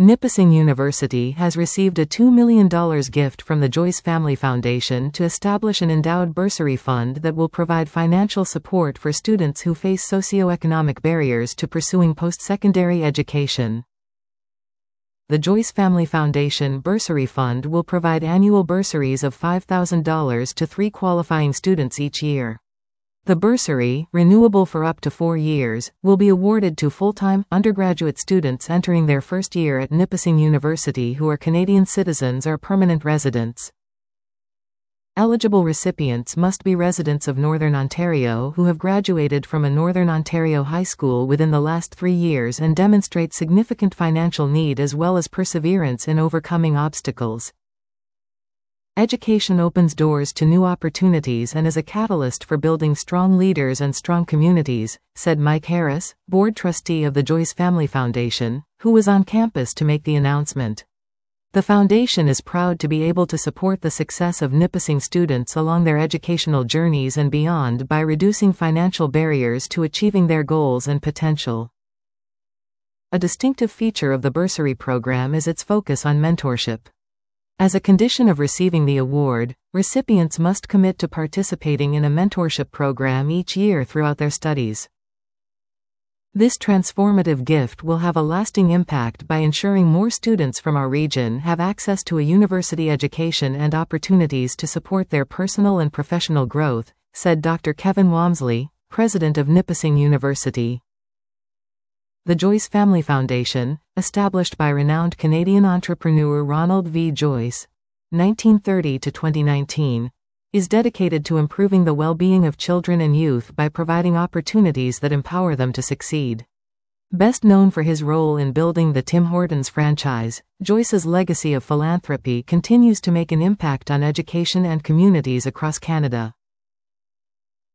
Nipissing University has received a $2 million gift from the Joyce Family Foundation to establish an endowed bursary fund that will provide financial support for students who face socioeconomic barriers to pursuing post-secondary education. The Joyce Family Foundation Bursary Fund will provide annual bursaries of $5,000 to 3 qualifying students each year. The bursary, renewable for up to 4 years, will be awarded to full-time, undergraduate students entering their first year at Nipissing University who are Canadian citizens or permanent residents. Eligible recipients must be residents of Northern Ontario who have graduated from a Northern Ontario high school within the last 3 years and demonstrate significant financial need as well as perseverance in overcoming obstacles. Education opens doors to new opportunities and is a catalyst for building strong leaders and strong communities, said Mike Harris, board trustee of the Joyce Family Foundation, who was on campus to make the announcement. The foundation is proud to be able to support the success of Nipissing students along their educational journeys and beyond by reducing financial barriers to achieving their goals and potential. A distinctive feature of the bursary program is its focus on mentorship. As a condition of receiving the award, recipients must commit to participating in a mentorship program each year throughout their studies. This transformative gift will have a lasting impact by ensuring more students from our region have access to a university education and opportunities to support their personal and professional growth, said Dr. Kevin Walmsley, president of Nipissing University. The Joyce Family Foundation, established by renowned Canadian entrepreneur Ronald V. Joyce, 1930 to 2019, is dedicated to improving the well-being of children and youth by providing opportunities that empower them to succeed. Best known for his role in building the Tim Hortons franchise, Joyce's legacy of philanthropy continues to make an impact on education and communities across Canada.